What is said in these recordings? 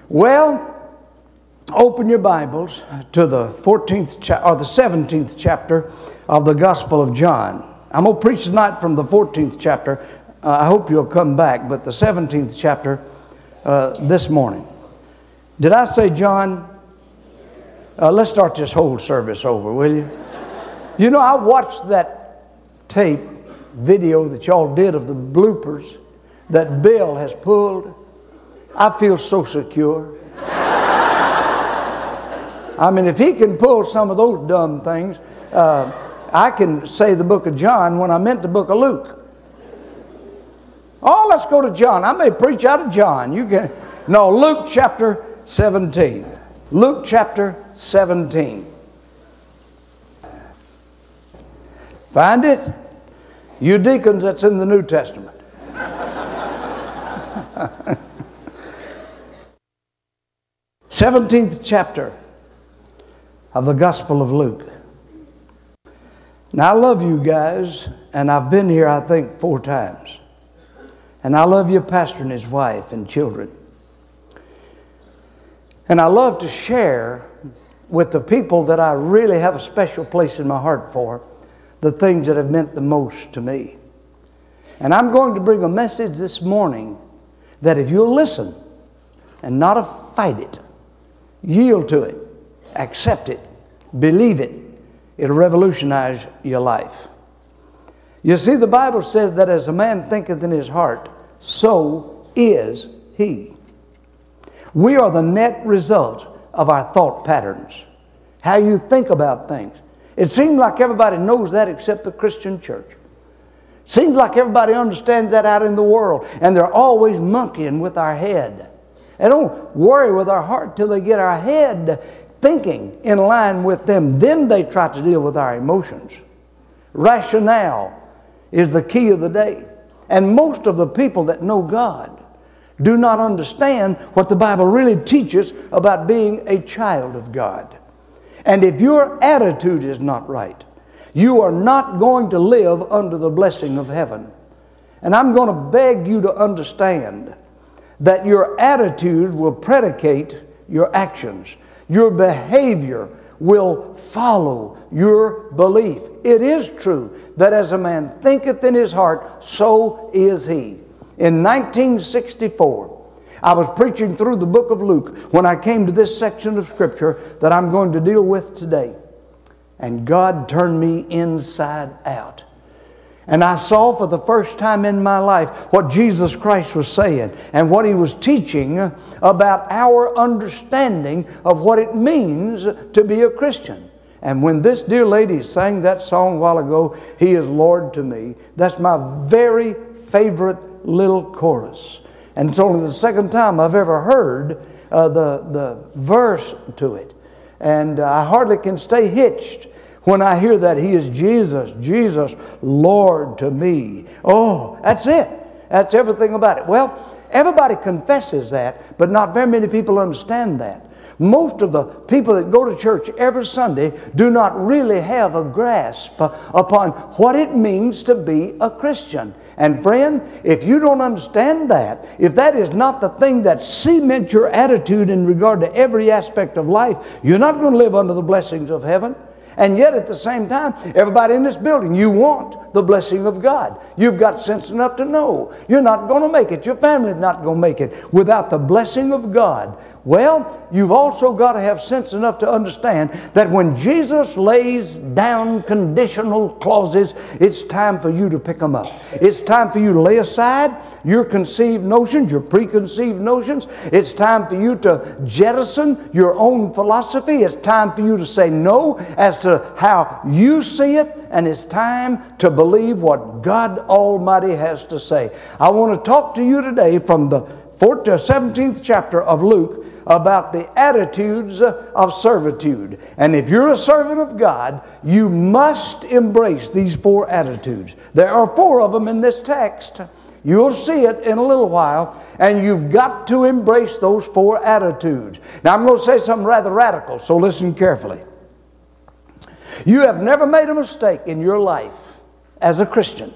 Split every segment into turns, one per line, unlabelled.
Well, open your Bibles to the 14th or the 17th chapter of the Gospel of John. I'm going to preach tonight from the 14th chapter. I hope you'll come back, but the 17th chapter this morning. Did I say John? Let's start this whole service over, will you? You know, I watched that tape video that y'all did of the bloopers that Bill has pulled. I feel so secure. I mean, if he can pull some of those dumb things, I can say the book of John when I meant the book of Luke. Oh, let's go to John. I may preach out of John. You can. No, Luke chapter 17. Luke chapter 17. Find it? You deacons, that's in the New Testament. 17th chapter of the Gospel of Luke. Now, I love you guys, and I've been here, I think, 4 times. And I love your pastor and his wife and children. And I love to share with the people that I really have a special place in my heart for the things that have meant the most to me. And I'm going to bring a message this morning that if you'll listen and not fight it, yield to it, accept it, believe it, it'll revolutionize your life. You see, the Bible says that as a man thinketh in his heart, so is he. We are the net result of our thought patterns, how you think about things. It seems like everybody knows that except the Christian church. Seems like everybody understands that out in the world, and they're always monkeying with our head. They don't worry with our heart till they get our head thinking in line with them. Then they try to deal with our emotions. Rationale is the key of the day. And most of the people that know God do not understand what the Bible really teaches about being a child of God. And if your attitude is not right, you are not going to live under the blessing of heaven. And I'm going to beg you to understand that your attitude will predicate your actions. Your behavior will follow your belief. It is true that as a man thinketh in his heart, so is he. In 1964, I was preaching through the book of Luke when I came to this section of Scripture that I'm going to deal with today. And God turned me inside out. And I saw for the first time in my life what Jesus Christ was saying and what He was teaching about our understanding of what it means to be a Christian. And when this dear lady sang that song a while ago, He is Lord to me, that's my very favorite little chorus. And it's only the second time I've ever heard the verse to it. And I hardly can stay hitched when I hear that He is Jesus, Jesus, Lord to me. Oh, that's it. That's everything about it. Well, everybody confesses that, but not very many people understand that. Most of the people that go to church every Sunday do not really have a grasp upon what it means to be a Christian. And friend, if you don't understand that, if that is not the thing that cements your attitude in regard to every aspect of life, you're not going to live under the blessings of heaven. And yet at the same time, everybody in this building, you want the blessing of God. You've got sense enough to know you're not going to make it. Your family's not going to make it without the blessing of God. Well, you've also got to have sense enough to understand that when Jesus lays down conditional clauses, it's time for you to pick them up. It's time for you to lay aside your conceived notions, your preconceived notions. It's time for you to jettison your own philosophy. It's time for you to say no as to how you see it. And it's time to believe what God Almighty has to say. I want to talk to you today from the 17th chapter of Luke about the attitudes of servitude. And if you're a servant of God, you must embrace these 4 attitudes. There are 4 of them in this text. You'll see it in a little while, and you've got to embrace those 4 attitudes. Now, I'm going to say something rather radical, so listen carefully. You have never made a mistake in your life as a Christian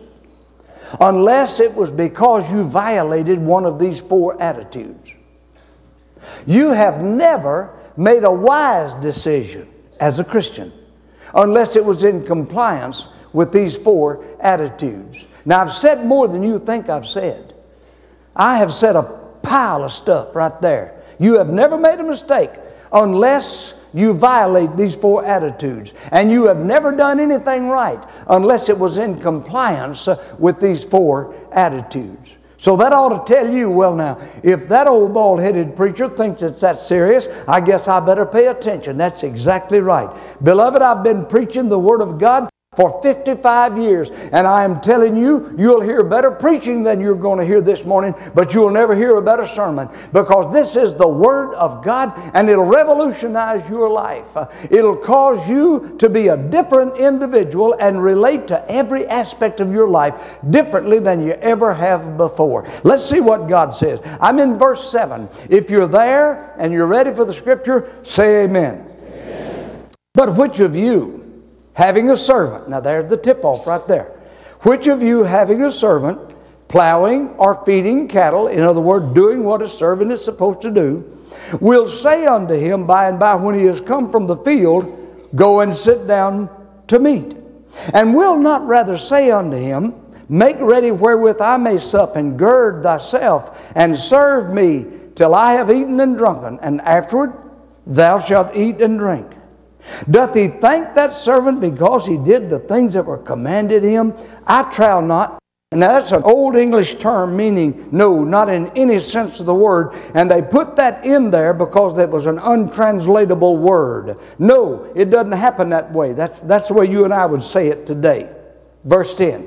unless it was because you violated one of these 4 attitudes. You have never made a wise decision as a Christian unless it was in compliance with these 4 attitudes. Now, I've said more than you think I've said. I have said a pile of stuff right there. You have never made a mistake unless you violate these 4 attitudes. And you have never done anything right unless it was in compliance with these 4 attitudes. So that ought to tell you, well now, if that old bald-headed preacher thinks it's that serious, I guess I better pay attention. That's exactly right. Beloved, I've been preaching the Word of God for 55 years, and I am telling you, you'll hear better preaching than you're going to hear this morning, but you'll never hear a better sermon, because this is the Word of God, and it'll revolutionize your life. It'll cause you to be a different individual and relate to every aspect of your life differently than you ever have before. Let's see what God says. I'm in verse 7. If you're there and you're ready for the Scripture, say amen. Amen. But which of you, having a servant, now there's the tip-off right there. Which of you having a servant, plowing or feeding cattle, in other words, doing what a servant is supposed to do, will say unto him by and by when he is come from the field, go and sit down to meat? And will not rather say unto him, make ready wherewith I may sup, and gird thyself, and serve me till I have eaten and drunken, and afterward thou shalt eat and drink? Doth he thank that servant because he did the things that were commanded him? I trow not. And now that's an old English term meaning no, not in any sense of the word. And they put that in there because that was an untranslatable word. No, it doesn't happen that way. That's the way you and I would say it today. Verse 10.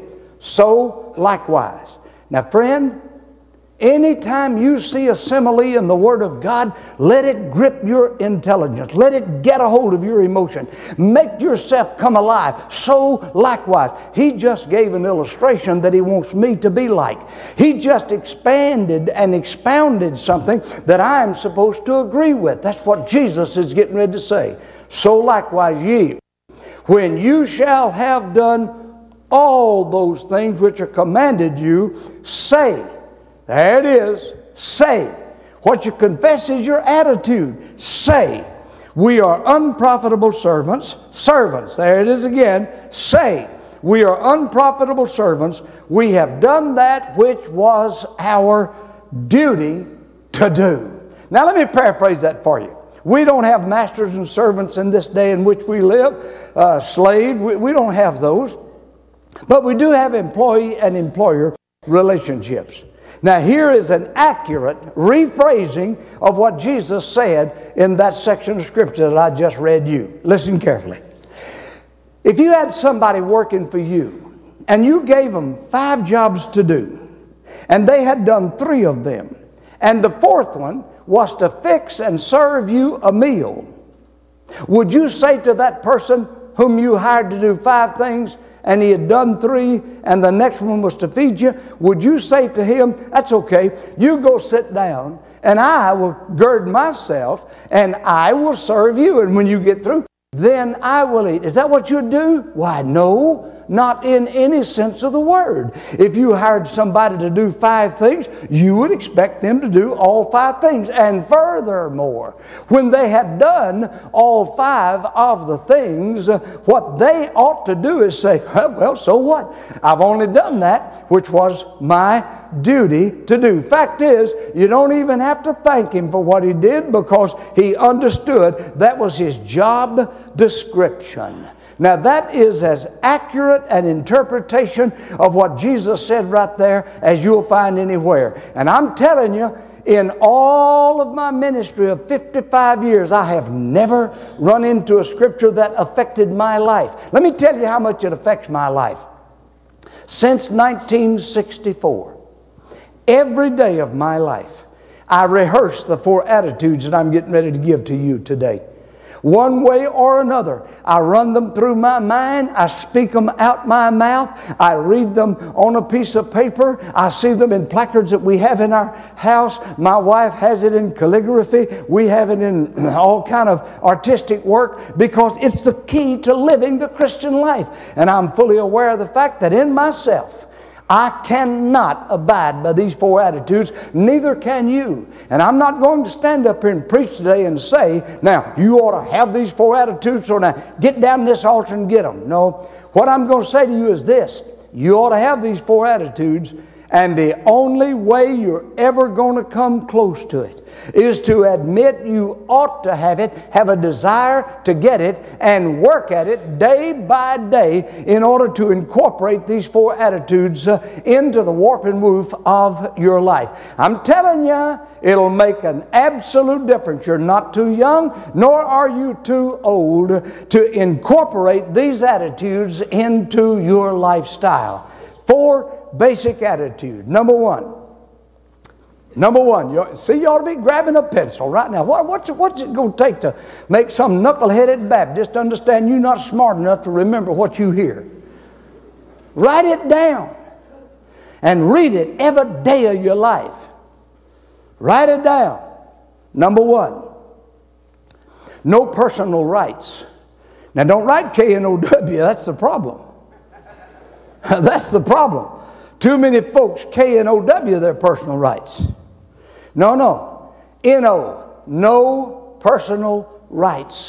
So likewise. Now friend, anytime you see a simile in the Word of God, let it grip your intelligence. Let it get a hold of your emotion. Make yourself come alive. So likewise. He just gave an illustration that he wants me to be like. He just expanded and expounded something that I am supposed to agree with. That's what Jesus is getting ready to say. So likewise ye, when you shall have done all those things which are commanded you, say. There it is. Say. What you confess is your attitude. Say. We are unprofitable servants. Servants. There it is again. Say. We are unprofitable servants. We have done that which was our duty to do. Now let me paraphrase that for you. We don't have masters and servants in this day in which we live. Slaves. We don't have those. But we do have employee and employer relationships. Now here is an accurate rephrasing of what Jesus said in that section of Scripture that I just read you. Listen carefully. If you had somebody working for you and you gave them 5 jobs to do and they had done 3 of them and the 4th one was to fix and serve you a meal, would you say to that person whom you hired to do 5 things and he had done 3, and the next one was to feed you, would you say to him, that's okay, you go sit down, and I will gird myself, and I will serve you, and when you get through, then I will eat? Is that what you'd do? Why, no, not in any sense of the word. If you hired somebody to do 5 things, you would expect them to do all 5 things. And furthermore, when they had done all 5 of the things, what they ought to do is say, well, so what? I've only done that which was my duty to do. Fact is, you don't even have to thank him for what he did, because he understood that was his job description. Now that is as accurate an interpretation of what Jesus said right there as you'll find anywhere. And I'm telling you, in all of my ministry of 55 years, I have never run into a Scripture that affected my life. Let me tell you how much it affects my life. Since 1964, every day of my life, I rehearse the 4 attitudes that I'm getting ready to give to you today. One way or another, I run them through my mind. I speak them out my mouth. I read them on a piece of paper. I see them in placards that we have in our house. My wife has it in calligraphy. We have it in all kind of artistic work, because it's the key to living the Christian life. And I'm fully aware of the fact that in myself, I cannot abide by these 4 attitudes, neither can you. And I'm not going to stand up here and preach today and say, now, you ought to have these 4 attitudes, so now get down this altar and get them. No, what I'm going to say to you is this: you ought to have these 4 attitudes, and the only way you're ever going to come close to it is to admit you ought to have it, have a desire to get it, and work at it day by day in order to incorporate these 4 attitudes into the warp and woof of your life. I'm telling you, it'll make an absolute difference. You're not too young, nor are you too old to incorporate these attitudes into your lifestyle. 4 basic attitudes. Number one, see, you ought to be grabbing a pencil right now. What's it going to take to make some knuckleheaded Baptist understand you're not smart enough to remember what you hear? Write it down and read it every day of your life. Write it down. Number 1, no personal rights. Now, don't write K-N-O-W. That's the problem. That's the problem. Too many folks K-N-O-W their personal rights. No. N-O. No personal rights.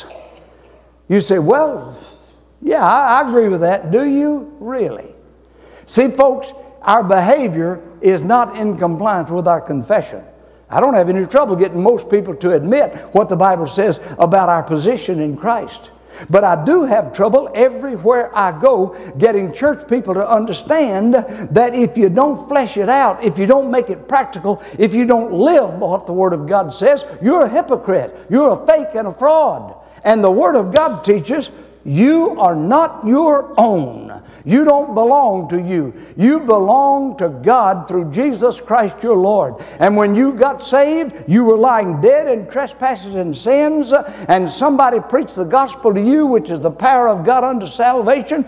You say, well, yeah, I agree with that. Do you really? See, folks, our behavior is not in compliance with our confession. I don't have any trouble getting most people to admit what the Bible says about our position in Christ. But I do have trouble everywhere I go getting church people to understand that if you don't flesh it out, if you don't make it practical, if you don't live what the Word of God says, you're a hypocrite. You're a fake and a fraud. And the Word of God teaches you are not your own. You don't belong to you. You belong to God through Jesus Christ your Lord. And when you got saved, you were lying dead in trespasses and sins, and somebody preached the gospel to you, which is the power of God unto salvation.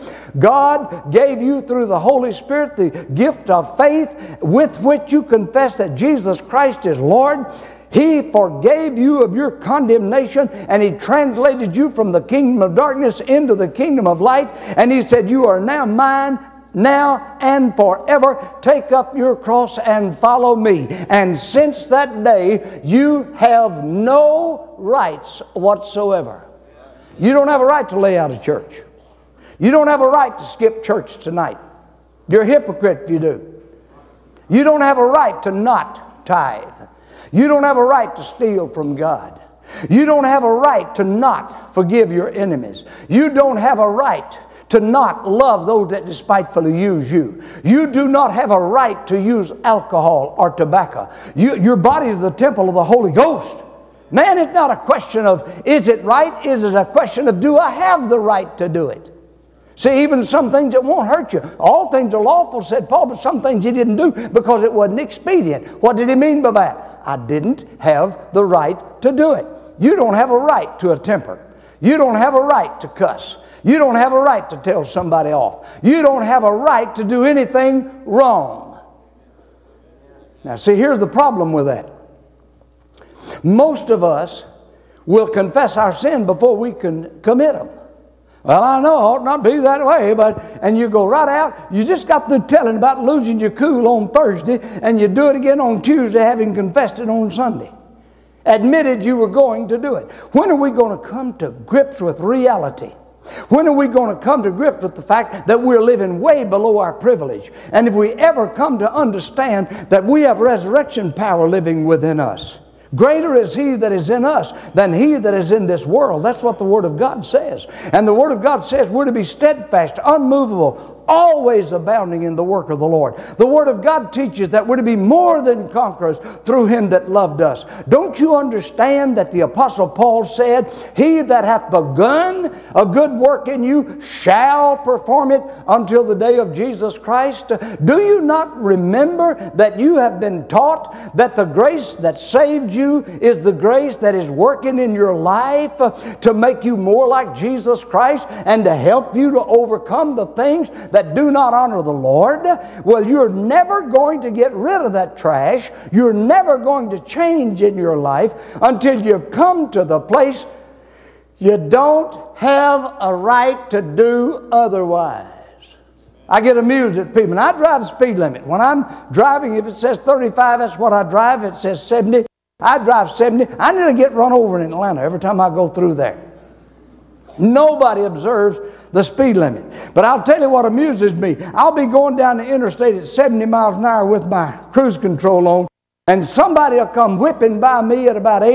God gave you through the Holy Spirit the gift of faith with which you confess that Jesus Christ is Lord. He forgave you of your condemnation, and He translated you from the kingdom of darkness into the kingdom of light. And He said, you are now mine, now and forever. Take up your cross and follow me. And since that day, you have no rights whatsoever. You don't have a right to lay out of church. You don't have a right to skip church tonight. You're a hypocrite if you do. You don't have a right to not tithe. You don't have a right to steal from God. You don't have a right to not forgive your enemies. You don't have a right to not love those that despitefully use you. You do not have a right to use alcohol or tobacco. Your body is the temple of the Holy Ghost. Man, it's not a question of is it right? Is it a question of do I have the right to do it? See, even some things that won't hurt you. All things are lawful, said Paul, but some things he didn't do because it wasn't expedient. What did he mean by that? I didn't have the right to do it. You don't have a right to a temper. You don't have a right to cuss. You don't have a right to tell somebody off. You don't have a right to do anything wrong. Now, see, here's the problem with that. Most of us will confess our sin before we can commit them. Well, I know it ought not be that way, and you go right out. You just got through telling about losing your cool on Thursday, and you do it again on Tuesday, having confessed it on Sunday. Admitted you were going to do it. When are we going to come to grips with reality? When are we going to come to grips with the fact that we're living way below our privilege? And if we ever come to understand that we have resurrection power living within us, greater is He that is in us than he that is in this world. That's what the Word of God says. And the Word of God says we're to be steadfast, unmovable, always abounding in the work of the Lord. The Word of God teaches that we're to be more than conquerors through Him that loved us. Don't you understand that the Apostle Paul said, He that hath begun a good work in you shall perform it until the day of Jesus Christ? Do you not remember that you have been taught that the grace that saved you is the grace that is working in your life to make you more like Jesus Christ and to help you to overcome the things that do not honor the Lord? Well, you're never going to get rid of that trash. You're never going to change in your life until you come to the place you don't have a right to do otherwise. I get amused at people. And I drive the speed limit. When I'm driving, if it says 35, that's what I drive. If it says 70, I drive 70. I nearly get run over in Atlanta every time I go through there. Nobody observes the speed limit. But I'll tell you what amuses me. I'll be going down the interstate at 70 miles an hour with my cruise control on, and somebody will come whipping by me at about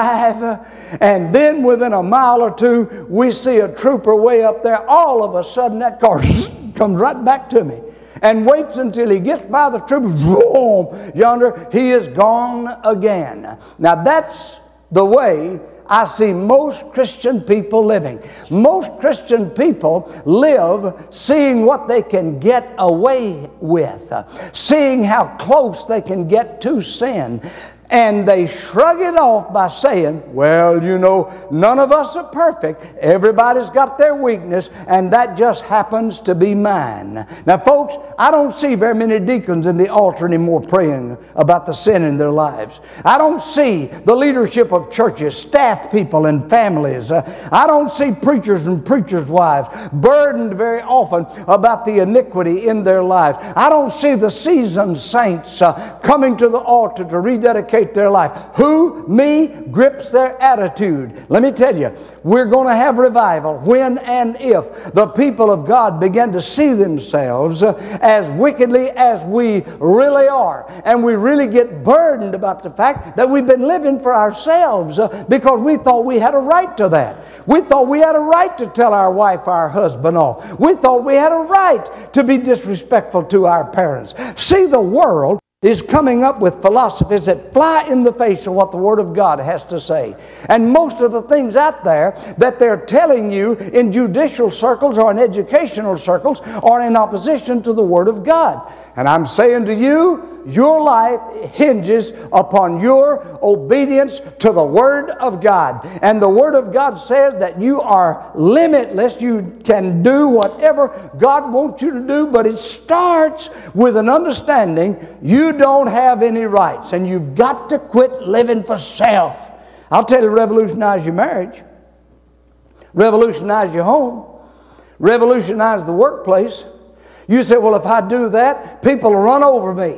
85, and then within a mile or two, we see a trooper way up there. All of a sudden, that car comes right back to me and waits until he gets by the trooper. Boom, yonder, he is gone again. Now, that's the way I see most Christian people living. Most Christian people live seeing what they can get away with, seeing how close they can get to sin. And they shrug it off by saying, well, you know, none of us are perfect. Everybody's got their weakness, and that just happens to be mine. Now, folks, I don't see very many deacons in the altar anymore praying about the sin in their lives. I don't see the leadership of churches, staff people and families. I don't see preachers and preachers' wives burdened very often about the iniquity in their lives. I don't see the seasoned saints coming to the altar to rededicate their life. Who? Me? Grips their attitude. Let me tell you, we're going to have revival when and if the people of God begin to see themselves as wickedly as we really are. And we really get burdened about the fact that we've been living for ourselves because we thought we had a right to that. We thought we had a right to tell our wife or our husband off. We thought we had a right to be disrespectful to our parents. See, the world is coming up with philosophies that fly in the face of what the Word of God has to say. And most of the things out there that they're telling you in judicial circles or in educational circles are in opposition to the Word of God. And I'm saying to you, your life hinges upon your obedience to the Word of God. And the Word of God says that you are limitless. You can do whatever God wants you to do, but it starts with an understanding you don't have any rights, and you've got to quit living for self. I'll tell you, revolutionize your marriage, revolutionize your home, revolutionize the workplace. You say, well, if I do that, people will run over me.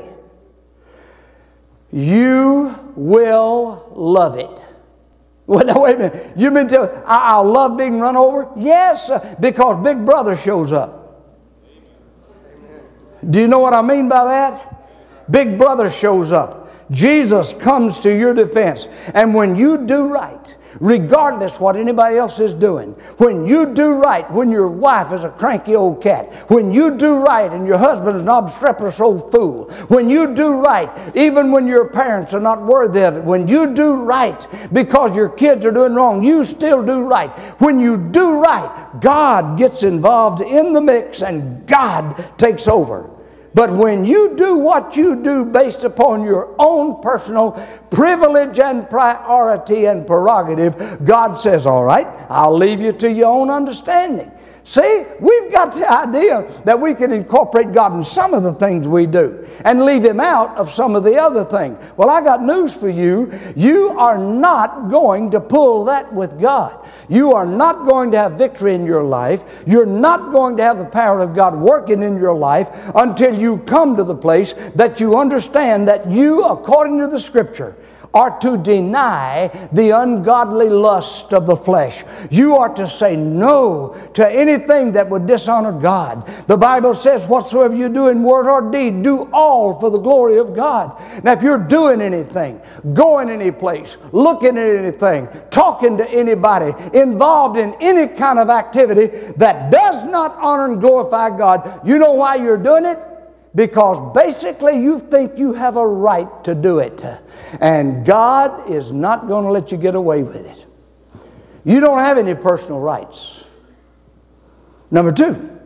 You will love it. Well, now, wait a minute. You mean to tell me I'll love being run over? Yes, because Big Brother shows up. Do you know what I mean by that? Big Brother shows up. Jesus comes to your defense. And when you do right, regardless what anybody else is doing, when you do right, when your wife is a cranky old cat, when you do right and your husband is an obstreperous old fool, when you do right, even when your parents are not worthy of it, when you do right because your kids are doing wrong, you still do right. When you do right, God gets involved in the mix and God takes over. But when you do what you do based upon your own personal privilege and priority and prerogative, God says, all right, I'll leave you to your own understanding. See, we've got the idea that we can incorporate God in some of the things we do and leave Him out of some of the other things. Well, I got news for you. You are not going to pull that with God. You are not going to have victory in your life. You're not going to have the power of God working in your life until you come to the place that you understand that you, according to the Scripture, are to deny the ungodly lust of the flesh. You are to say no to anything that would dishonor God. The Bible says, whatsoever you do in word or deed, do all for the glory of God. Now, if you're doing anything, going any place, looking at anything, talking to anybody, involved in any kind of activity that does not honor and glorify God, you know why you're doing it? Because basically you think you have a right to do it. And God is not going to let you get away with it. You don't have any personal rights. Number two,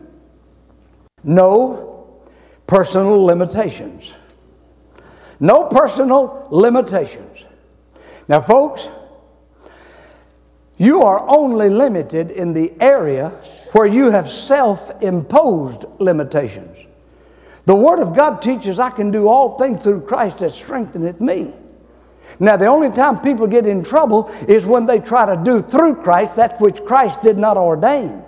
no personal limitations. No personal limitations. Now, folks, you are only limited in the area where you have self-imposed limitations. The Word of God teaches I can do all things through Christ that strengtheneth me. Now, the only time people get in trouble is when they try to do through Christ that which Christ did not ordain.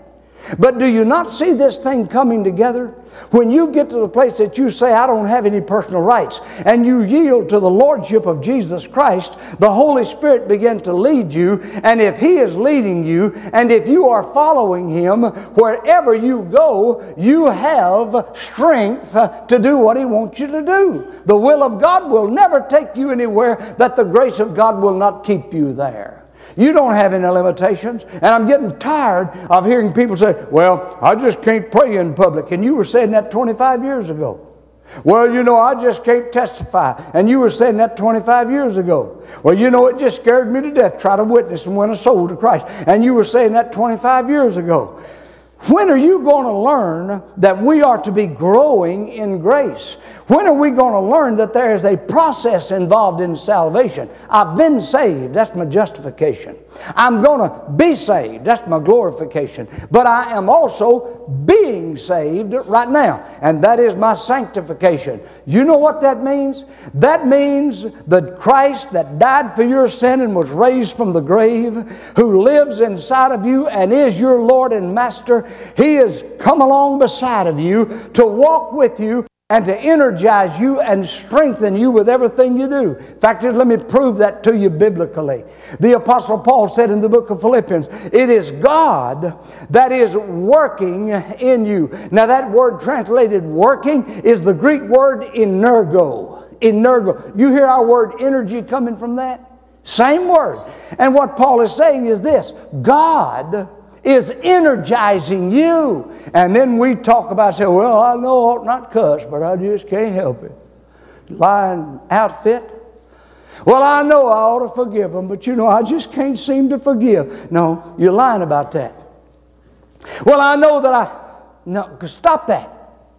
But do you not see this thing coming together? When you get to the place that you say, I don't have any personal rights, and you yield to the Lordship of Jesus Christ, the Holy Spirit begins to lead you. And if He is leading you, and if you are following Him, wherever you go, you have strength to do what He wants you to do. The will of God will never take you anywhere that the grace of God will not keep you there. You don't have any limitations. And I'm getting tired of hearing people say, well, I just can't pray in public. And you were saying that 25 years ago. Well, you know, I just can't testify. And you were saying that 25 years ago. Well, you know, it just scared me to death. Try to witness and win a soul to Christ. And you were saying that 25 years ago. When are you going to learn that we are to be growing in grace? When are we going to learn that there is a process involved in salvation? I've been saved. That's my justification. I'm going to be saved. That's my glorification. But I am also being saved right now. And that is my sanctification. You know what that means? That means that Christ that died for your sin and was raised from the grave, who lives inside of you and is your Lord and Master, He has come along beside of you to walk with you and to energize you and strengthen you with everything you do. In fact, let me prove that to you biblically. The Apostle Paul said in the book of Philippians, it is God that is working in you. Now that word translated working is the Greek word energo. Energo. You hear our word energy coming from that? Same word. And what Paul is saying is this: God is energizing you. And then we talk about, say, well, I know I ought not cuss, but I just can't help it. Lying outfit. Well, I know I ought to forgive them, but you know, I just can't seem to forgive. No, you're lying about that. Well, I know that no, stop that.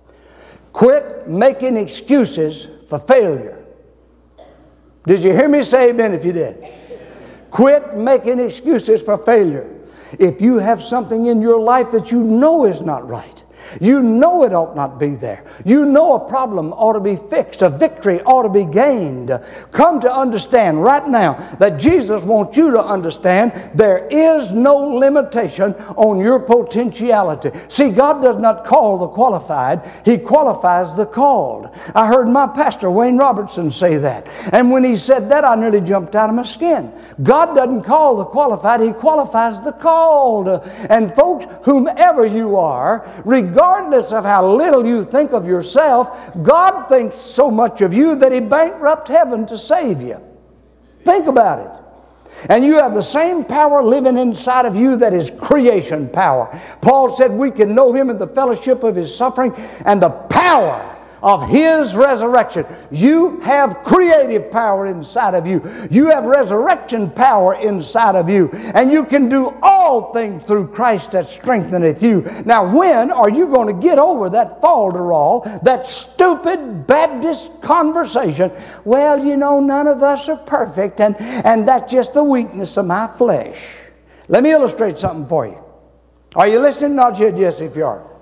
Quit making excuses for failure. Did you hear me say amen if you did? Quit making excuses for failure. If you have something in your life that you know is not right, you know it ought not be there, you know a problem ought to be fixed, a victory ought to be gained, come to understand right now that Jesus wants you to understand there is no limitation on your potentiality. See, God does not call the qualified, He qualifies the called. I heard my pastor, Wayne Robertson, say that. And when he said that, I nearly jumped out of my skin. God doesn't call the qualified, He qualifies the called. And folks, whomever you are, regardless of how little you think of yourself, God thinks so much of you that He bankrupt heaven to save you. Think about it. And you have the same power living inside of you that is creation power. Paul said we can know Him in the fellowship of His suffering and the power of His resurrection. You have creative power inside of you. You have resurrection power inside of you. And you can do all things through Christ that strengtheneth you. Now, when are you going to get over that falderall, that stupid Baptist conversation? Well, you know, none of us are perfect, and that's just the weakness of my flesh. Let me illustrate something for you. Are you listening? Nod your head yes if you are.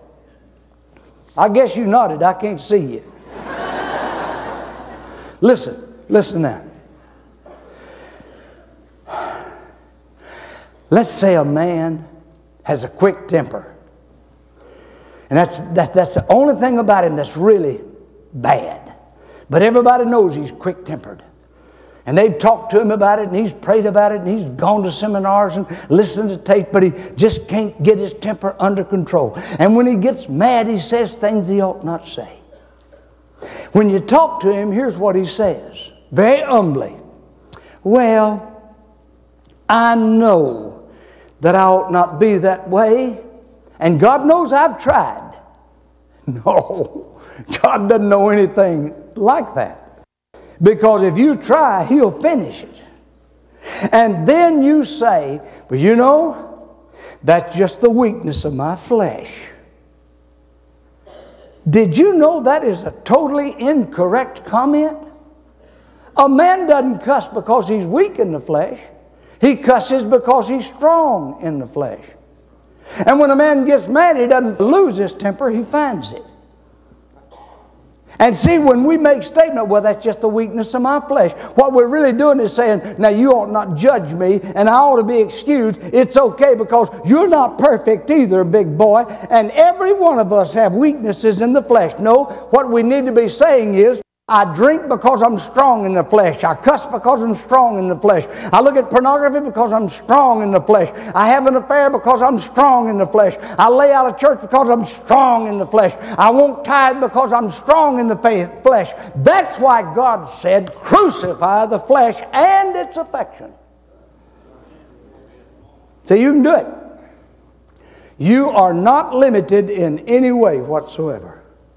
I guess you nodded. I can't see you. Listen now. Let's say a man has a quick temper. And that's the only thing about him that's really bad. But everybody knows he's quick-tempered. And they've talked to him about it, and he's prayed about it, and he's gone to seminars and listened to tape, but he just can't get his temper under control. And when he gets mad, he says things he ought not say. When you talk to him, here's what he says, very humbly. Well, I know that I ought not be that way, and God knows I've tried. No, God doesn't know anything like that. Because if you try, He'll finish it. And then you say, well, you know, that's just the weakness of my flesh. Did you know that is a totally incorrect comment? A man doesn't cuss because he's weak in the flesh. He cusses because he's strong in the flesh. And when a man gets mad, he doesn't lose his temper, he finds it. And see, when we make statement, well, that's just the weakness of my flesh, what we're really doing is saying, now you ought not judge me, and I ought to be excused. It's okay because you're not perfect either, big boy. And every one of us have weaknesses in the flesh. No, what we need to be saying is, I drink because I'm strong in the flesh. I cuss because I'm strong in the flesh. I look at pornography because I'm strong in the flesh. I have an affair because I'm strong in the flesh. I lay out of church because I'm strong in the flesh. I won't tithe because I'm strong in the flesh. That's why God said, crucify the flesh and its affection. So you can do it. You are not limited in any way whatsoever.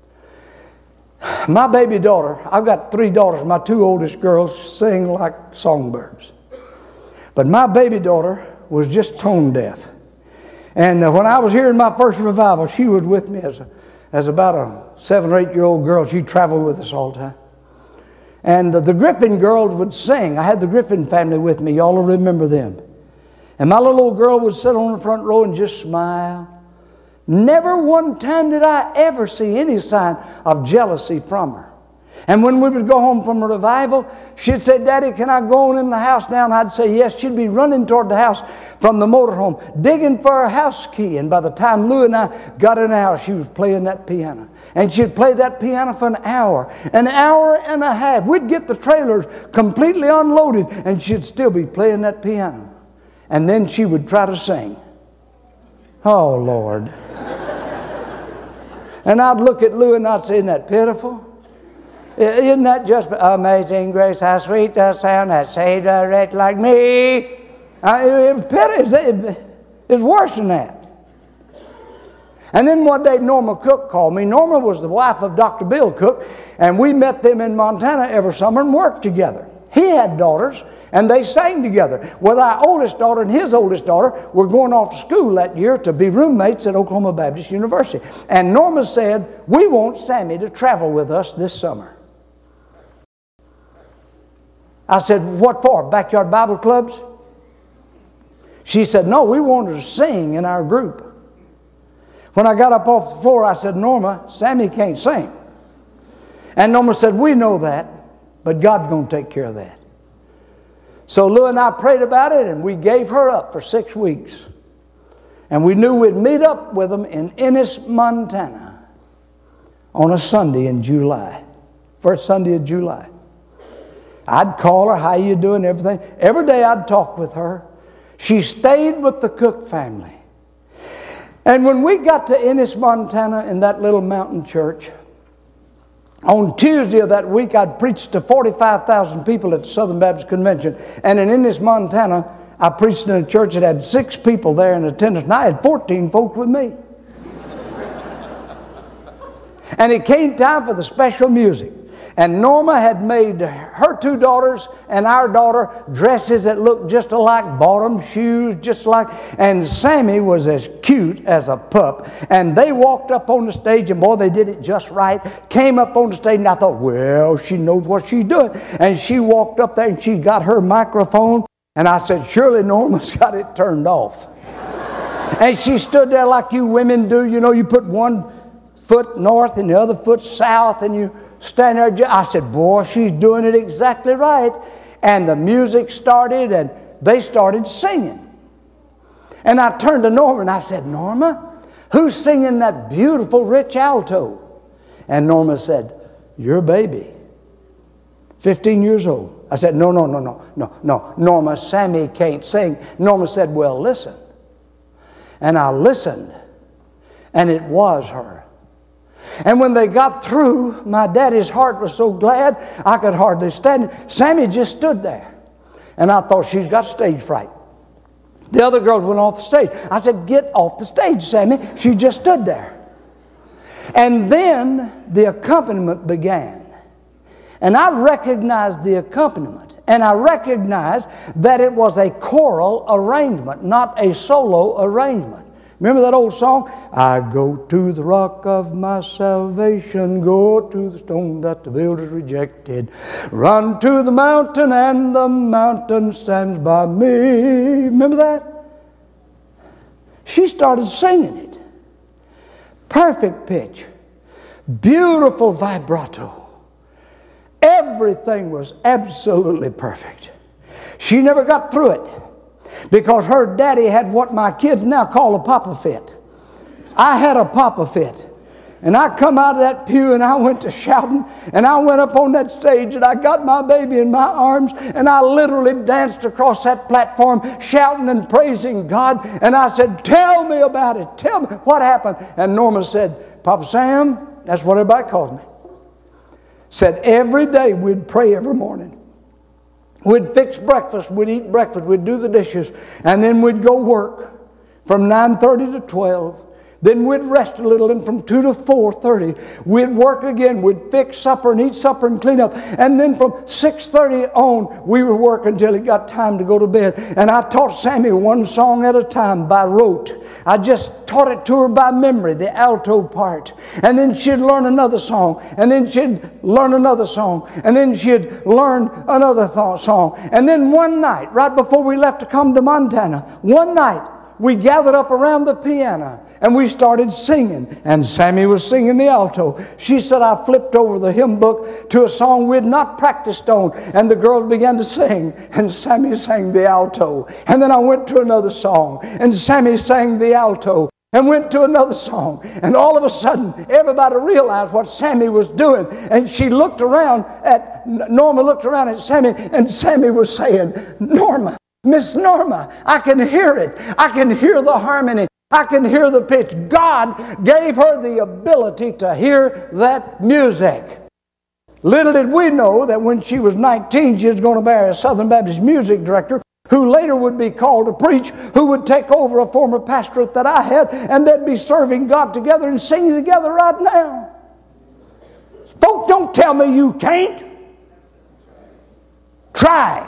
My baby daughter, I've got 3 daughters. My 2 oldest girls sing like songbirds. But my baby daughter was just tone deaf. And when I was here in my first revival, she was with me as about a 7 or 8-year-old girl. She traveled with us all the time. And the Griffin girls would sing. I had the Griffin family with me. Y'all will remember them. And my little old girl would sit on the front row and just smile. Never one time did I ever see any sign of jealousy from her. And when we would go home from a revival, she'd say, Daddy, can I go on in the house now? And I'd say, yes. She'd be running toward the house from the motorhome, digging for her house key. And by the time Lou and I got in the house, she was playing that piano. And she'd play that piano for an hour and a half. We'd get the trailers completely unloaded, and she'd still be playing that piano. And then she would try to sing. Oh, Lord. And I'd look at Lou and I'd say, isn't that pitiful? Isn't that just amazing grace, how sweet the sound that saved a wretch like me? It was pitiful. It's worse than that. And then one day Norma Cook called me. Norma was the wife of Dr. Bill Cook, and we met them in Montana every summer and worked together. He had daughters, and they sang together. Well, our oldest daughter and his oldest daughter were going off to school that year to be roommates at Oklahoma Baptist University. And Norma said, we want Sammy to travel with us this summer. I said, what for? Backyard Bible clubs? She said, no, we wanted to sing in our group. When I got up off the floor, I said, Norma, Sammy can't sing. And Norma said, we know that, but God's going to take care of that. So Lou and I prayed about it, and we gave her up for 6 weeks. And we knew we'd meet up with them in Ennis, Montana on a Sunday in July. First Sunday of July. I'd call her, how you doing, everything. Every day I'd talk with her. She stayed with the Cook family. And when we got to Ennis, Montana in that little mountain church, on Tuesday of that week, I'd preached to 45,000 people at the Southern Baptist Convention. And in Ennis, Montana, I preached in a church that had 6 people there in attendance, and I had 14 folks with me. And it came time for the special music. And Norma had made her 2 daughters and our daughter dresses that looked just alike, bottom shoes just alike. And Sammy was as cute as a pup. And they walked up on the stage, and boy, they did it just right. Came up on the stage, and I thought, well, she knows what she's doing. And she walked up there, and she got her microphone. And I said, surely Norma's got it turned off. And she stood there like you women do. You know, you put one foot north and the other foot south, and you stand there. I said, boy, she's doing it exactly right. And the music started, and they started singing. And I turned to Norma, and I said, Norma, who's singing that beautiful rich alto? And Norma said, your baby, 15 years old. I said, no, Norma, Sammy can't sing. Norma said, well, listen. And I listened, and it was her. And when they got through, my daddy's heart was so glad I could hardly stand. Sammy just stood there. And I thought, she's got stage fright. The other girls went off the stage. I said, get off the stage, Sammy. She just stood there. And then the accompaniment began. And I recognized the accompaniment. And I recognized that it was a choral arrangement, not a solo arrangement. Remember that old song? I go to the rock of my salvation, go to the stone that the builders rejected, run to the mountain and the mountain stands by me. Remember that? She started singing it. Perfect pitch. beautiful vibrato. Everything was absolutely perfect. She never got through it because her daddy had what my kids now call a papa fit. I had a papa fit. And I come out of that pew and I went to shouting, and I went up on that stage and I got my baby in my arms and I literally danced across that platform shouting and praising God. And I said, tell me about it. Tell me what happened. And Norma said, Papa Sam, that's what everybody calls me. Said every day we'd pray every morning. We'd fix breakfast, we'd eat breakfast, we'd do the dishes, and then we'd go work from 9:30 to 12. Then we'd rest a little, and from 2 to 4:30, we'd work again. We'd fix supper and eat supper and clean up. And then from 6:30 on, we would work until it got time to go to bed. And I taught Sammy one song at a time by rote. I just taught it to her by memory, the alto part. And then she'd learn another song. And then she'd learn another song. And then she'd learn another song. And then one night, right before we left to come to Montana, one night, we gathered up around the piano and we started singing. And Sammy was singing the alto. She said, I flipped over the hymn book to a song we'd not practiced on. And the girls began to sing. And Sammy sang the alto. And then I went to another song. And Sammy sang the alto. And went to another song. And all of a sudden, everybody realized what Sammy was doing. And she looked around at, Norma looked around at Sammy. And Sammy was saying, Norma, Miss Norma, I can hear it. I can hear the harmony. I can hear the pitch. God gave her the ability to hear that music. Little did we know that when she was 19, she was going to marry a Southern Baptist music director who later would be called to preach, who would take over a former pastorate that I had, and they'd be serving God together and singing together right now. Folks, don't tell me you can't. Try.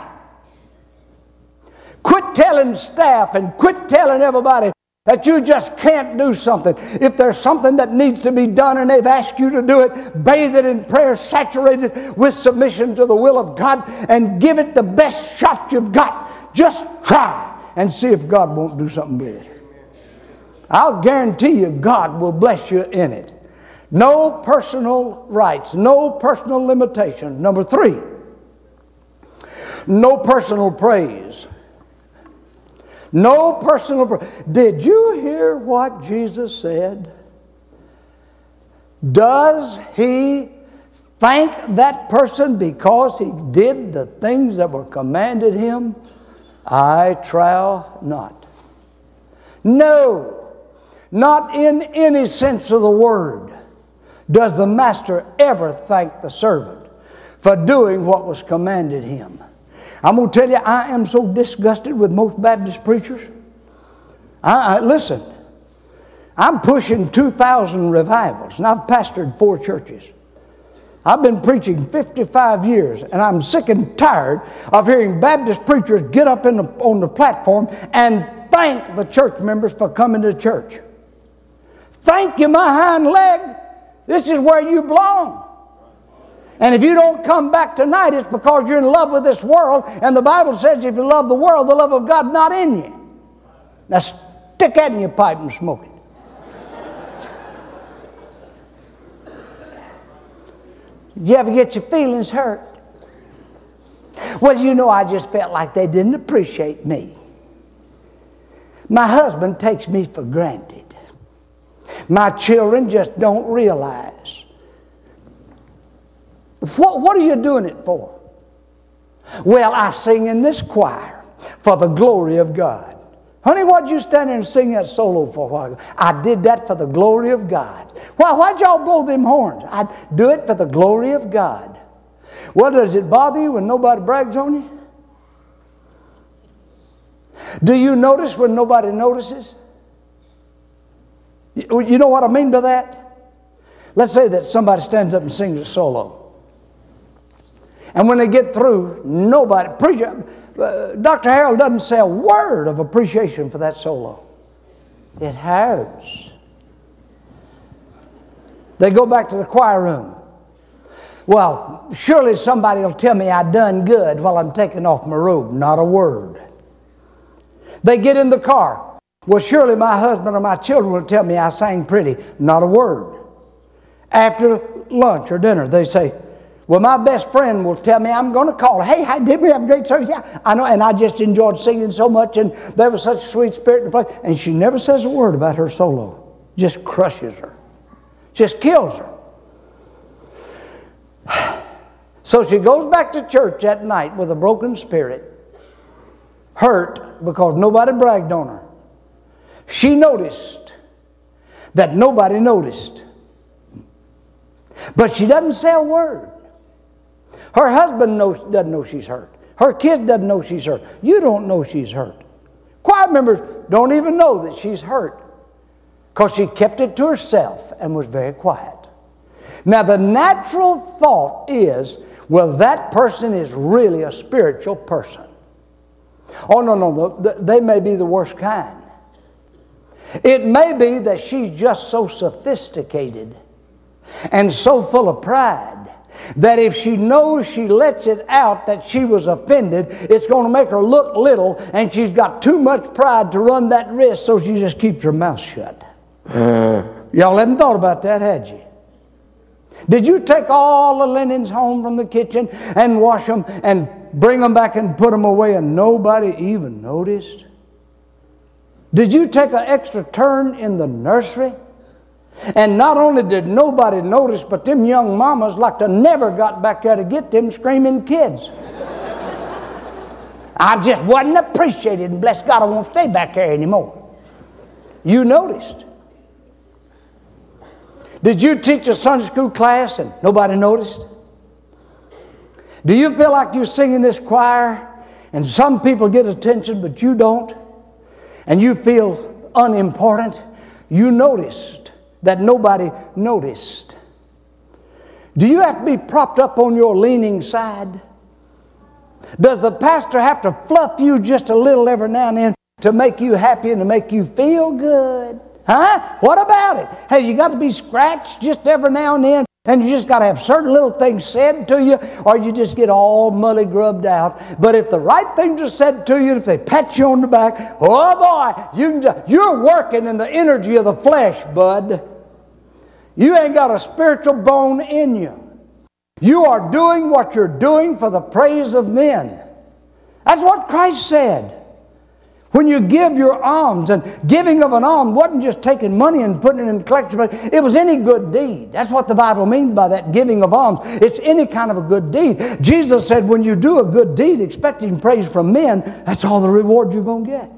Quit telling staff and quit telling everybody that you just can't do something. If there's something that needs to be done and they've asked you to do it, bathe it in prayer, saturate it with submission to the will of God, and give it the best shot you've got. Just try and see if God won't do something with it. I'll guarantee you God will bless you in it. No personal rights, no personal limitations. Number 3, no personal praise. No personal praise. Did you hear what Jesus said? Does he thank that person because he did the things that were commanded him? I trow not. No, not in any sense of the word does the master ever thank the servant for doing what was commanded him. I'm going to tell you, I am so disgusted with most Baptist preachers. Listen, I'm pushing 2,000 revivals, and I've pastored 4 churches. I've been preaching 55 years, and I'm sick and tired of hearing Baptist preachers get up on the platform and thank the church members for coming to church. Thank you, my hind leg. This is where you belong. And if you don't come back tonight, it's because you're in love with this world. And the Bible says if you love the world, the love of God not in you. Now stick that in your pipe and smoke it. Did you ever get your feelings hurt? Well, you know, I just felt like they didn't appreciate me. My husband takes me for granted. My children just don't realize. What are you doing it for? Well, I sing in this choir for the glory of God. Honey, why'd you stand there and sing that solo for a while ago? I did that for the glory of God. Why'd y'all blow them horns? I do it for the glory of God. Well, does it bother you when nobody brags on you? Do you notice when nobody notices? You know what I mean by that? Let's say that somebody stands up and sings a solo. And when they get through, nobody, Dr. Harold doesn't say a word of appreciation for that solo. It hurts. They go back to the choir room. Well, surely somebody will tell me I done good while I'm taking off my robe. Not a word. They get in the car. Well, surely my husband or my children will tell me I sang pretty. Not a word. After lunch or dinner, they say, well, my best friend will tell me I'm going to call. Hey, did we have a great service? Yeah, I know, and I just enjoyed singing so much, and there was such a sweet spirit in the place. And she never says a word about her solo. Just crushes her. Just kills her. So she goes back to church at night with a broken spirit, hurt because nobody bragged on her. She noticed that nobody noticed. But she doesn't say a word. Her husband doesn't know she's hurt. Her kid doesn't know she's hurt. You don't know she's hurt. Choir members don't even know that she's hurt because she kept it to herself and was very quiet. Now, the natural thought is, well, that person is really a spiritual person. Oh, no, they may be the worst kind. It may be that she's just so sophisticated and so full of pride that if she knows she lets it out that she was offended, it's going to make her look little, and she's got too much pride to run that risk, so she just keeps her mouth shut. Y'all hadn't thought about that, had you? Did you take all the linens home from the kitchen and wash them and bring them back and put them away and nobody even noticed? Did you take an extra turn in the nursery? And not only did nobody notice, but them young mamas like to never got back there to get them screaming kids. I just wasn't appreciated, and bless God, I won't stay back there anymore. You noticed. Did you teach a Sunday school class and nobody noticed? Do you feel like you sing in this choir and some people get attention but you don't? And you feel unimportant? You noticed that nobody noticed. Do you have to be propped up on your leaning side? Does the pastor have to fluff you just a little every now and then to make you happy and to make you feel good? Huh? What about it? Hey, you got to be scratched just every now and then, and you just got to have certain little things said to you, or you just get all mully grubbed out. But if the right things are said to you, if they pat you on the back, oh boy, you're working in the energy of the flesh, bud. You ain't got a spiritual bone in you. You are doing what you're doing for the praise of men. That's what Christ said. When you give your alms, and giving of an alms wasn't just taking money and putting it in the collection plate. It was any good deed. That's what the Bible means by that, giving of alms. It's any kind of a good deed. Jesus said when you do a good deed expecting praise from men, that's all the reward you're going to get.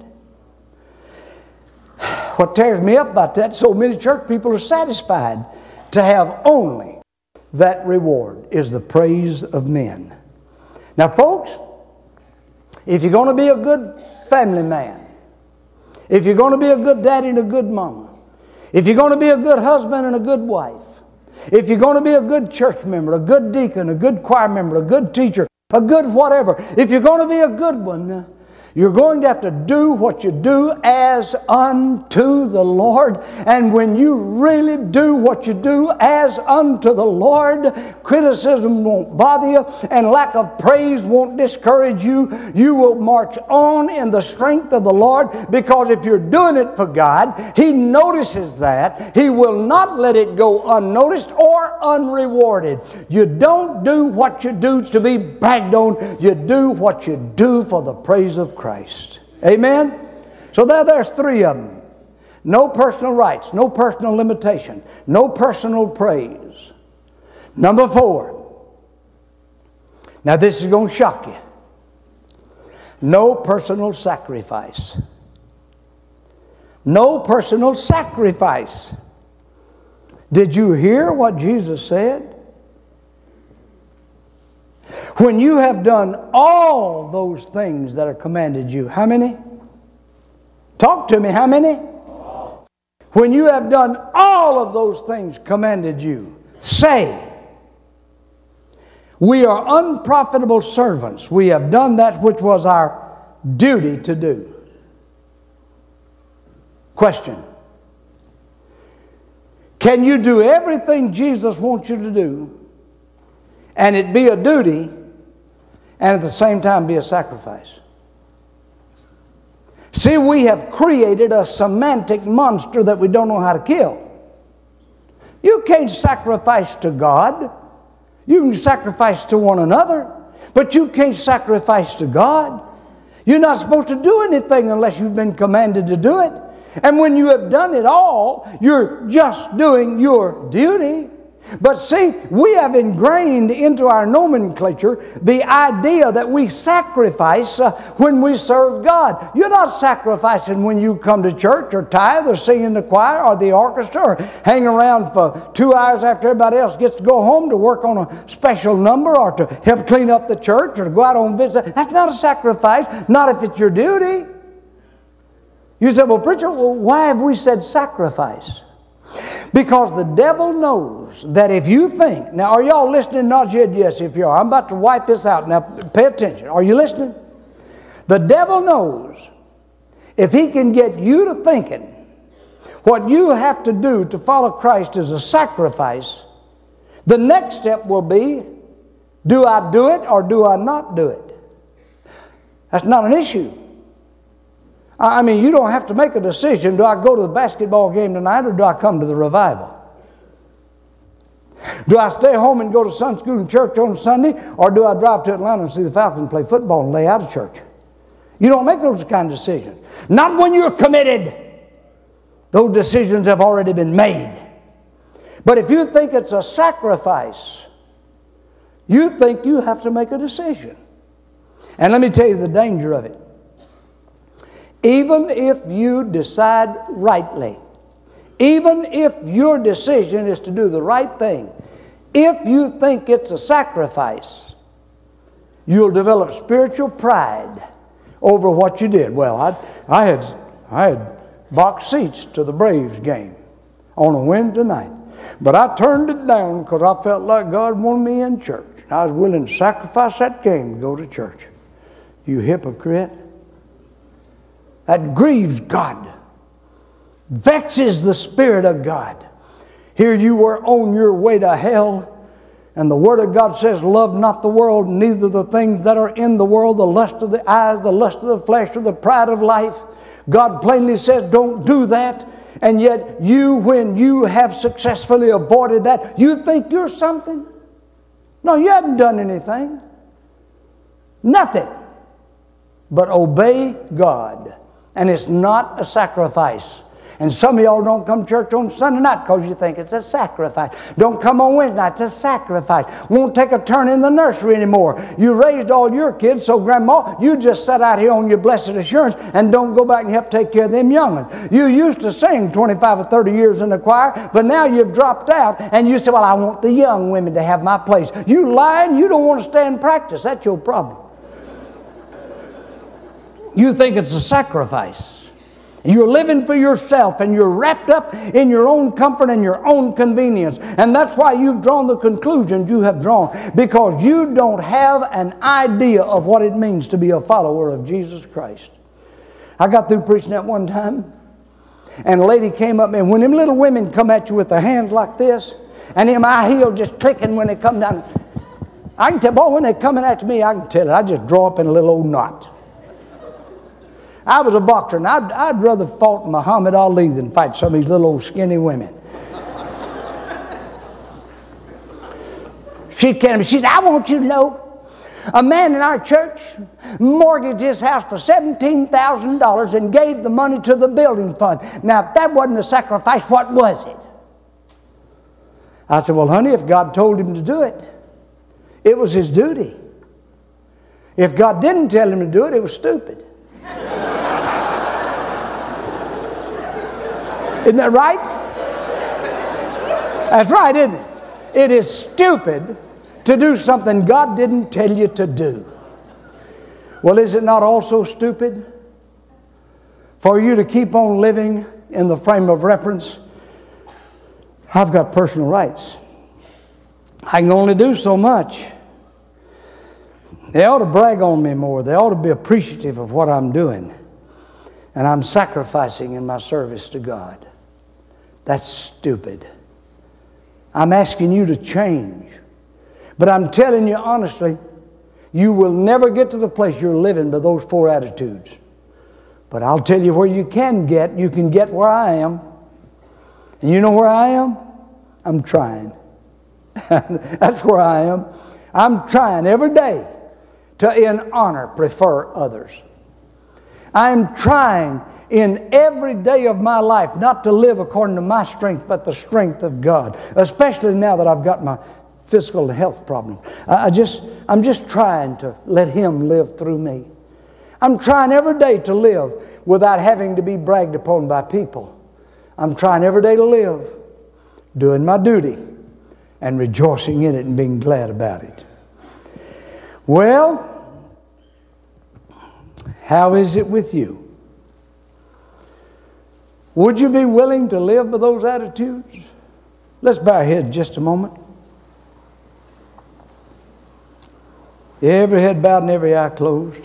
What tears me up about that, so many church people are satisfied to have only that reward, is the praise of men. Now, folks, if you're going to be a good family man, if you're going to be a good daddy and a good mama, if you're going to be a good husband and a good wife, if you're going to be a good church member, a good deacon, a good choir member, a good teacher, a good whatever, if you're going to be a good one, you're going to have to do what you do as unto the Lord. And when you really do what you do as unto the Lord, criticism won't bother you and lack of praise won't discourage you. You will march on in the strength of the Lord, because if you're doing it for God, He notices that. He will not let it go unnoticed or unrewarded. You don't do what you do to be bragged on. You do what you do for the praise of Christ. Amen? So there's three of them. No personal rights, no personal limitation, no personal praise. Number 4. Now this is going to shock you. No personal sacrifice. No personal sacrifice. Did you hear what Jesus said? When you have done all those things that are commanded you, how many? Talk to me, how many? When you have done all of those things commanded you, say, we are unprofitable servants. We have done that which was our duty to do. Question. Can you do everything Jesus wants you to do and it be a duty and at the same time be a sacrifice? See, we have created a semantic monster that we don't know how to kill. You can't sacrifice to God. You can sacrifice to one another, but you can't sacrifice to God. You're not supposed to do anything unless you've been commanded to do it. And when you have done it all, you're just doing your duty. But see, we have ingrained into our nomenclature the idea that we sacrifice when we serve God. You're not sacrificing when you come to church or tithe or sing in the choir or the orchestra or hang around for 2 hours after everybody else gets to go home to work on a special number or to help clean up the church or to go out on visit. That's not a sacrifice, not if it's your duty. You say, well, preacher, why have we said sacrifice? Because the devil knows that if you think, now are y'all listening? Not yet, yes, if you are. I'm about to wipe this out. Now pay attention. Are you listening? The devil knows if he can get you to thinking what you have to do to follow Christ is a sacrifice, the next step will be, do I do it or do I not do it? That's not an issue. I mean, you don't have to make a decision. Do I go to the basketball game tonight or do I come to the revival? Do I stay home and go to Sunday school and church on Sunday, or do I drive to Atlanta and see the Falcons play football and lay out of church? You don't make those kind of decisions. Not when you're committed. Those decisions have already been made. But if you think it's a sacrifice, you think you have to make a decision. And let me tell you the danger of it. Even if you decide rightly, even if your decision is to do the right thing, if you think it's a sacrifice, you'll develop spiritual pride over what you did. Well, I had box seats to the Braves game on a Wednesday night, but I turned it down because I felt like God wanted me in church. I was willing to sacrifice that game to go to church. You hypocrite. That grieves God, vexes the Spirit of God. Here you were on your way to hell, and the Word of God says, love not the world, neither the things that are in the world, the lust of the eyes, the lust of the flesh, or the pride of life. God plainly says, don't do that. And yet you, when you have successfully avoided that, you think you're something. No, you haven't done anything. Nothing. But obey God. And it's not a sacrifice. And some of y'all don't come to church on Sunday night because you think it's a sacrifice. Don't come on Wednesday night, it's a sacrifice. Won't take a turn in the nursery anymore. You raised all your kids, so Grandma, you just sat out here on your blessed assurance and don't go back and help take care of them young ones. You used to sing 25 or 30 years in the choir, but now you've dropped out and you say, well, I want the young women to have my place. You lying, you don't want to stay in practice. That's your problem. You think it's a sacrifice. You're living for yourself and you're wrapped up in your own comfort and your own convenience. And that's why you've drawn the conclusions you have drawn, because you don't have an idea of what it means to be a follower of Jesus Christ. I got through preaching that one time, and a lady came up, and when them little women come at you with their hands like this, and them high heels just clicking when they come down, I can tell, boy, when they're coming at me, I can tell it. I just draw up in a little old knot. I was a boxer, and I'd rather fought Muhammad Ali than fight some of these little old skinny women. She came to me, she said, I want you to know, a man in our church mortgaged his house for $17,000 and gave the money to the building fund. Now, if that wasn't a sacrifice, what was it? I said, well, honey, if God told him to do it, it was his duty. If God didn't tell him to do it, it was stupid. Isn't that right? That's right, isn't it? It is stupid to do something God didn't tell you to do. Well, is it not also stupid for you to keep on living in the frame of reference? I've got personal rights. I can only do so much. They ought to brag on me more. They ought to be appreciative of what I'm doing. And I'm sacrificing in my service to God. That's stupid. I'm asking you to change. But I'm telling you honestly, you will never get to the place you're living by those four attitudes. But I'll tell you where you can get. You can get where I am. And you know where I am? I'm trying. That's where I am. I'm trying every day to, in honor, prefer others. I'm trying in every day of my life not to live according to my strength, but the strength of God, especially now that I've got my physical health problem. I'm just trying to let Him live through me. I'm trying every day to live without having to be bragged upon by people. I'm trying every day to live doing my duty and rejoicing in it and being glad about it. Well, how is it with you? Would you be willing to live with those attitudes? Let's bow our head just a moment. Every head bowed and every eye closed.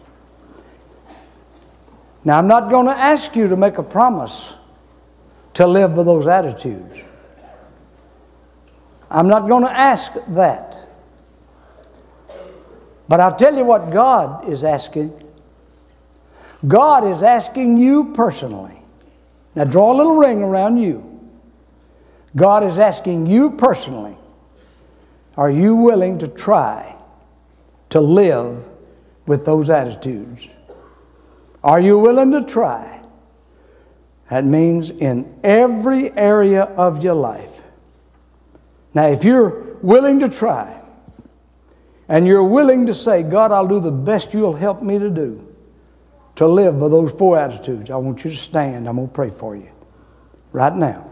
Now, I'm not going to ask you to make a promise to live with those attitudes. I'm not going to ask that. But I'll tell you what God is asking. God is asking you personally. Now draw a little ring around you. God is asking you personally, are you willing to try to live with those attitudes? Are you willing to try? That means in every area of your life. Now, if you're willing to try, and you're willing to say, God, I'll do the best you'll help me to do to live by those 4 attitudes, I want you to stand. I'm going to pray for you right now.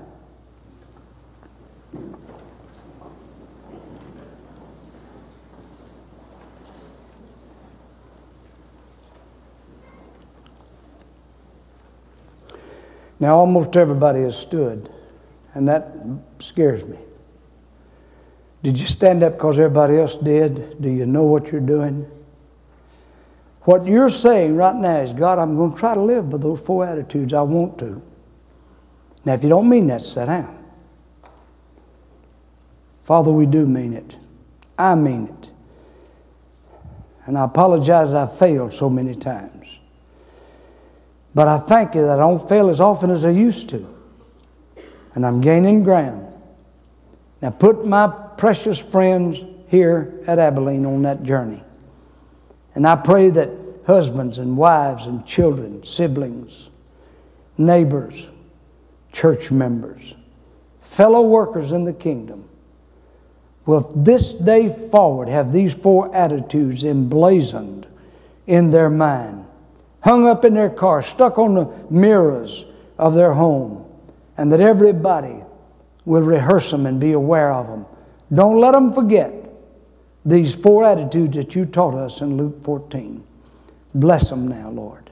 Now, almost everybody has stood, and that scares me. Did you stand up because everybody else did? Do you know what you're doing? What you're saying right now is, God, I'm going to try to live by those 4 attitudes. I want to. Now, if you don't mean that, sit down. Father, we do mean it. I mean it. And I apologize that I've failed so many times. But I thank you that I don't fail as often as I used to. And I'm gaining ground. Now put my precious friends here at Abilene on that journey. And I pray that husbands and wives and children, siblings, neighbors, church members, fellow workers in the kingdom will this day forward have these 4 attitudes emblazoned in their mind, hung up in their car, stuck on the mirrors of their home, and that everybody will rehearse them and be aware of them. Don't let them forget these 4 attitudes that you taught us in Luke 14. Bless them now, Lord.